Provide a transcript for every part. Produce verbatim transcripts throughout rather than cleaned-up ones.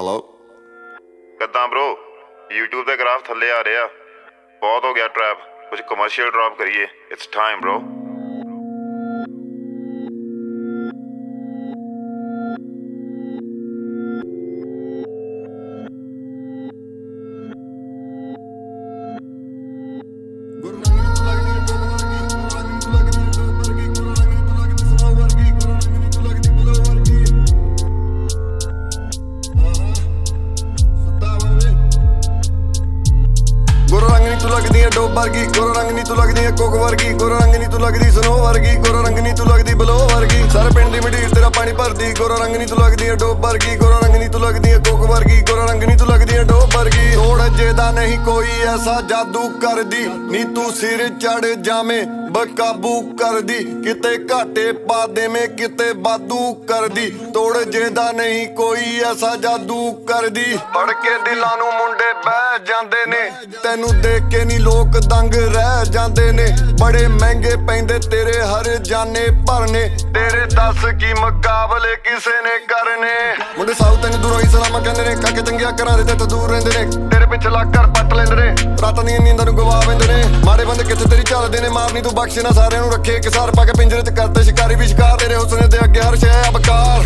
hello ਕਿੱਦਾਂ bro YouTube ਤੇ graph ਥੱਲੇ ਆ ਰਿਹਾ ਬਹੁਤ ਹੋ ਗਿਆ ਟਰੈਪ ਕੁਝ ਕਮਰਸ਼ੀਅਲ ਡ੍ਰੌਪ ਕਰੀਏ ਇਟਸ ਟਾਈਮ ਬ్రో ਲੱਗਦੀ ਡੋਬ ਵਰਗੀ ਗੋਰਾ ਰੰਗ ਨੀ ਤੂੰ ਲੱਗਦੀ ਕੋਕ ਵਰਗੀ ਗੋਰਾ ਰੰਗ ਨੀ ਤੂੰ ਲੱਗਦੀ ਸਨੋ ਵਰਗੀ ਗੋਰਾ ਰੰਗ ਨੀ ਤੂੰ ਲੱਗਦੀ ਬਲੋ ਵਰਗੀ ਸਾਰੇ ਪਿੰਡ ਦੀ ਮਡੀਰ ਤੇਰਾ ਪਾਣੀ ਭਰਦੀ ਗੋਰਾ ਰੰਗ ਨੀ ਤੂੰ ਲੱਗਦੀ ਡੋਬ ਵਰਗੀ ਗੋਰਾ ਰੰਗ ਨੀ ਤੂੰ ਲੱਗਦੀ ਕੋਕ ਵਰਗੀ ਗੋਰਾ ਰੰਗ ਨੀ ਤੂੰ ਲੱਗਦੀ ਡੋਬ ਵਰਗੀ ਤੋੜ ਜਿਹਦਾ ਨਹੀਂ ਕੋਈ ਐਸਾ ਜਾਦੂ ਕਰਦੀ ਨੀ ਤੂੰ ਸਿਰ ਚੜ ਜਾਵੇਂ ਬਕਾਬੂ ਕਰਦੀ ਕਿਤੇ ਘਾਟੇ ਪਾ ਦੇਵੇਂ ਕਿਤੇ ਵਾਧੂ ਕਰਦੀ ਤੋੜ ਜਿਹਦਾ ਨਹੀਂ ਕੋਈ ਐਸਾ ਜਾਦੂ ਕਰਦੀ ਫੜ ਕੇ ਦਿਲਾਂ ਨੂੰ ਮੁੰਡੇ ਬਹਿ ਜਾਂਦੇ ਨੇ ਤੈਨੂੰ ਦੇਖ ਕੇ ਨੀ ਲੋਕ ਦੰਗ ਰਹਿ ਜਾਂਦੇ ਨੇ ਬੜੇ ਮਹਿੰਗੇ ਪੈਂਦੇ ਤੇਰੇ ਹਰ ਜਾਨੇ ਭਰਨੇ ਤੇਰੇ ਦੱਸ ਕੀ ਮੁਕਾਬਲੇ ਕਿਸੇ ਨੇ ਕਰਨੇ ਮੁੰਡੇ ਸਾਊ ਤੈਨੂੰ ਦੂਰੋਂ ਹੀ ਸਲਾਮਾ ਕਹਿੰਦੇ ਨੇ ਕਾਕੇ ਚੰਗਿਆ ਘਰਾਂ ਦੇ ਤੇ ਦੂਰ ਰਹਿੰਦੇ ਨੇ ਤੇਰੇ ਪਿੱਛੇ ਲੱਗ ਘਰ ਪੱਟ ਲੈਂਦੇ ਨੇ ਰਾਤਾਂ ਦੀਆਂ ਨੀਂਦਾਂ ਨੂੰ ਗਵਾ ਲੈਂਦੇ ਨੇ ਮਾੜੇ ਬੰਦੇ ਕਿੱਥੇ ਤੇਰੀ ਚੱਲਦੇ ਨੇ ਮਾਰਨੀ ਤੂੰ ਬਖਸ਼ੇ ਨਾ ਸਾਰਿਆਂ ਨੂੰ ਰੱਖੇ ਕਿਸਾਰ ਪਾ ਕੇ ਪਿੰਜਰੇ 'ਚ ਕਰਤੇ ਸ਼ਿਕਾਰੀ ਵੀ ਸ਼ਿਕਾਰ ਤੇਰੇ ਹੁਸਨ ਦੇ ਅੱਗੇ ਹਰ ਸ਼ੈ ਅਬਕਾਰ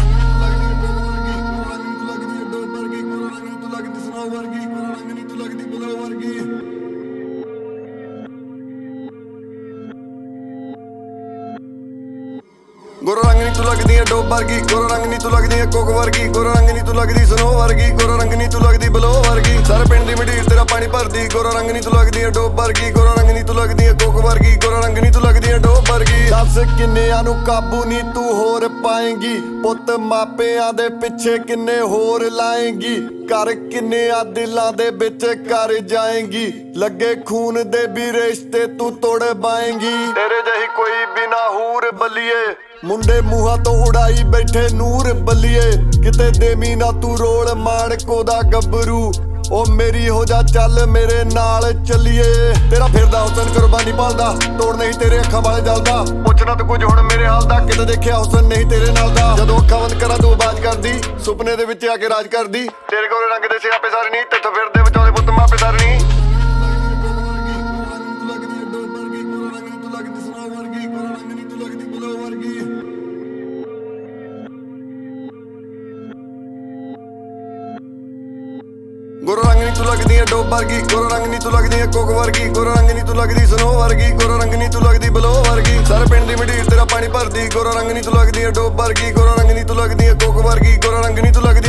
ਗੋਰਾ ਰੰਗ ਨੀ ਤੂੰ ਲੱਗਦੀ ਡੋਬ ਵਰਗੀ ਗੋਰਾ ਰੰਗ ਨੀ ਤੂੰ ਲੱਗਦੀ ਕੋਕ ਵਰਗੀ ਗੋਰਾ ਰੰਗ ਨੀ ਤੂੰ ਲੱਗਦੀ ਸਨੋ ਵਰਗੀ ਗੋਰਾ ਰੰਗ ਨੀ ਤੂੰ ਲੱਗਦੀ ਬਲੋ ਵਰਗੀ ਸਾਰੇ ਪਿੰਡ ਦੀ ਮਡੀਰ ਤੇਰਾ ਪਾਣੀ ਭਰਦੀ ਗੋਰਾ ਰੰਗ ਨੀ ਤੂੰ ਲੱਗਦੀ ਡੋਬ ਵਰਗੀ ਗੋਰਾ ਰੰਗ ਨੀ ਤੂੰ ਲੱਗਦੀ ਕੋਕ ਵਰਗੀ ਗੋਰਾ ਰੰਗ ਨੀ ਤੂੰ ਲੱਗਦੀ ਡੋਬ ਵਰਗੀ ਦੱਸ ਕਿੰਨਿਆਂ ਨੂੰ ਕਾਬੂ ਨੀ ਤੂੰ ਹੋਰ ਪਾਏਂਗੀ ਪੁੱਤ ਮਾਪਿਆਂ ਦੇ ਪਿੱਛੇ ਕਿੰਨੇ ਹੋਰ ਲਾਏਂਗੀ ਕਰ ਕਿੰਨਿਆਂ ਦਿਲਾਂ ਦੇ ਵਿੱਚ ਕਰ ਜਾਏਂਗੀ ਲੱਗੇ ਖੂਨ ਦੇ ਵੀ ਰਿਸ਼ਤੇ ਤੂੰ ਤੋੜ ਬਾਏਂਗੀ ਤੇਰੇ ਜਿਹੀ ਕੋਈ ਬਿਨਾ ਹੂਰ ਬੱਲੀਏ ਮੁੰਡੇ ਮੂੰਹਾਂ ਤੋਂ ਉਡਾਈ ਬੈਠੇ ਨੂਰ ਬੱਲੀਏ ਕਿਤੇ ਦੇਵੀ ਨਾ ਤੂੰ ਰੋਲ ਮਾਣਕੋ ਦਾ ਗੱਭਰੂ ਉਹ ਮੇਰੀ ਹੋ ਜਾ ਚੱਲ ਮੇਰੇ ਨਾਲ ਚੱਲੀਏ ਤੇਰਾ ਫਿਰਦਾ ਹੁਸਨ ਕੁਰਬਾਨੀ ਪਾਲਦਾ ਤੋੜ ਨਹੀਂ ਤੇਰੇ ਅੱਖਾਂ ਵਾਲੇ ਜਲਦਾ ਪੁੱਛਣਾ ਤੂੰ ਕੁਝ ਹੁਣ ਮੇਰੇ ਹਾਲ ਦਾ ਕਿਤੇ ਦੇਖਿਆ ਹੁਸਨ ਨਹੀਂ ਤੇਰੇ ਨਾਲ ਦਾ ਜਦੋਂ ਅੱਖਾਂ ਬੰਦ ਕਰਾਂ ਤੂੰ ਆਵਾਜ਼ ਕਰਦੀ ਸੁਪਨੇ ਦੇ ਵਿੱਚ ਆ ਕੇ ਰਾਜ ਕਰਦੀ ਤੇਰੇ ਗੋਰੇ ਰੰਗ ਦੇ ਸਿਆਪੇ ਸਾਰੇ ਨਹੀਂ ਤੇਥੋਂ ਫਿਰਦੇ ਵਿਚਾਲੇ ਪੁੱਤ ਮਾਪੇ ਸਾਰੇ ਨਹੀਂ ਗੋਰਾ ਰੰਗ ਨੀ ਤੂੰ ਲੱਗਦੀ ਡੋਬ ਵਰਗੀ ਗੋਰਾ ਰੰਗ ਨੀ ਤੂੰ ਲੱਗਦੀ ਕੋਕ ਵਰਗੀ ਗੋਰਾ ਰੰਗ ਨੀ ਤੂੰ ਲੱਗਦੀ ਸਨੋ ਵਰਗੀ ਗੋਰਾ ਰੰਗ ਨੀ ਤੂੰ ਲੱਗਦੀ ਬਲੋ ਵਰਗੀ ਸਾਰੇ ਪਿੰਡ ਦੀ ਮਡੀਰ ਤੇਰਾ ਪਾਣੀ ਭਰਦੀ ਗੋਰਾ ਰੰਗ ਨੀ ਤੂੰ ਲੱਗਦੀ ਡੋਬ ਵਰਗੀ ਗੋਰਾ ਰੰਗ ਨੀ ਤੂੰ ਲੱਗਦੀ ਕੋਕ ਵਰਗੀ ਗੋਰਾ ਰੰਗ ਨੀ ਤੂੰ ਲੱਗਦੀ